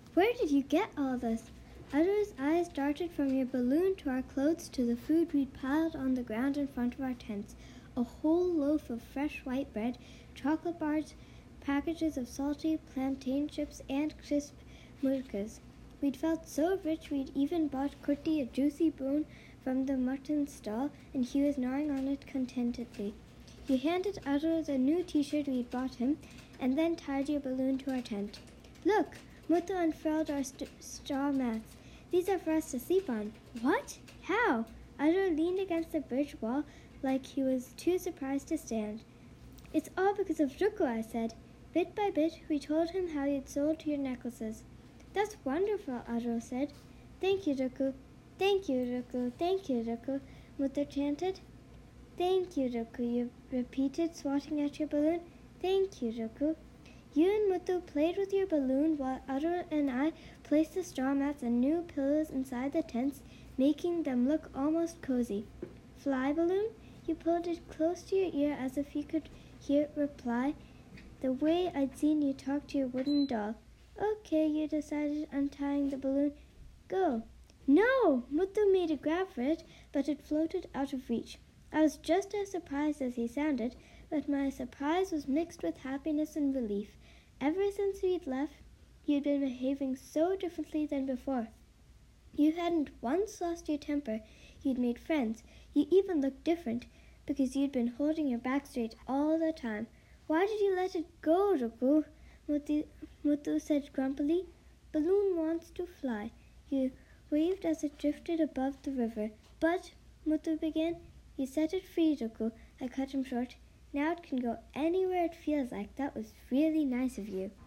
Where did you get all this? Adro's eyes darted from your balloon to our clothes to the food we'd piled on the ground in front of our tents. A whole loaf of fresh white bread, chocolate bars, packages of salty plantain chips, and crisp murkas. We'd felt so rich we'd even bought Kurti a juicy bone from the mutton stall, and he was gnawing on it contentedly. You handed Adro the new t-shirt we'd bought him, and then tied your balloon to our tent. Look! Muthu unfurled our straw mats. These are for us to sleep on. What? How? Adro leaned against the bridge wall like he was too surprised to stand. It's all because of Ruku, I said. Bit by bit, we told him how you'd sold your necklaces. That's wonderful, Adro said. Thank you, Ruku. Thank you, Ruku. Thank you, Ruku, Muthu chanted. Thank you, Ruku, you repeated, swatting at your balloon. Thank you, Ruku. You and Muthu played with your balloon while Adro and I placed the straw mats and new pillows inside the tents, making them look almost cozy. Fly, balloon? You pulled it close to your ear as if you could hear it reply, the way I'd seen you talk to your wooden doll. Okay, you decided, untying the balloon. Go. No! Muthu made a grab for it, but it floated out of reach. I was just as surprised as he sounded, but my surprise was mixed with happiness and relief. Ever since we'd left, you'd been behaving so differently than before. You hadn't once lost your temper. You'd made friends. You even looked different, because you'd been holding your back straight all the time. Why did you let it go, Ruku? Muthu said grumpily. Balloon wants to fly. You waved as it drifted above the river. But, Muthu began, you set it free, Ruku. I cut him short. Now it can go anywhere it feels like. That was really nice of you.